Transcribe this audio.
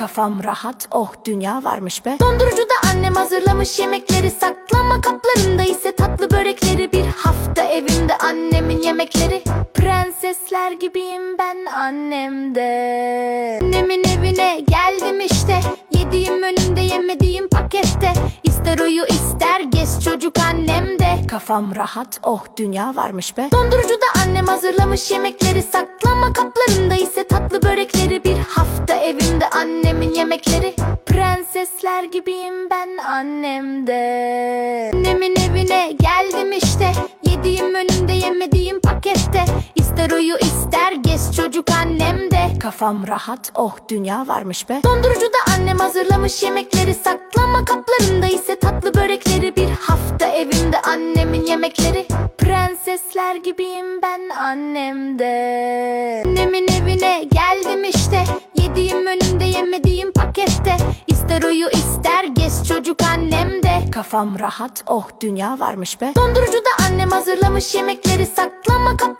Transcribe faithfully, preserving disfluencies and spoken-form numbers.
Kafam rahat, oh dünya varmış be. Dondurucuda annem hazırlamış yemekleri, saklama kaplarında ise tatlı börekleri. Bir hafta evimde annemin yemekleri, prensesler gibiyim ben annemde. Annemin evine geldim işte, yediğim önümde yemediğim pakette. İster uyu ister gez çocuk annemde. Kafam rahat, oh dünya varmış be. Dondurucuda annem hazırlamış yemekleri, saklama kaplarında ise tatlı börekleri. Bir hafta evimde annemin yemekleri, prensesler gibiyim ben annemde. Annemin evine geldim işte, yediğim önümde yemediğim pakette. İster uyu ister gez çocuk annemde. Kafam rahat, oh dünya varmış be. Dondurucuda annem hazırlamış yemekleri, saklama kaplarında ise tatlı börekleri. Bir hafta evimde annemin yemekleri, prensesler gibiyim ben annemde. Annemin evine geldim işte, yediğim önümde yemediğim pakette. İster uyu ister gez çocuk annemde. Kafam rahat, oh dünya varmış be. Dondurucuda annem hazırlamış yemekleri, saklama kaplarında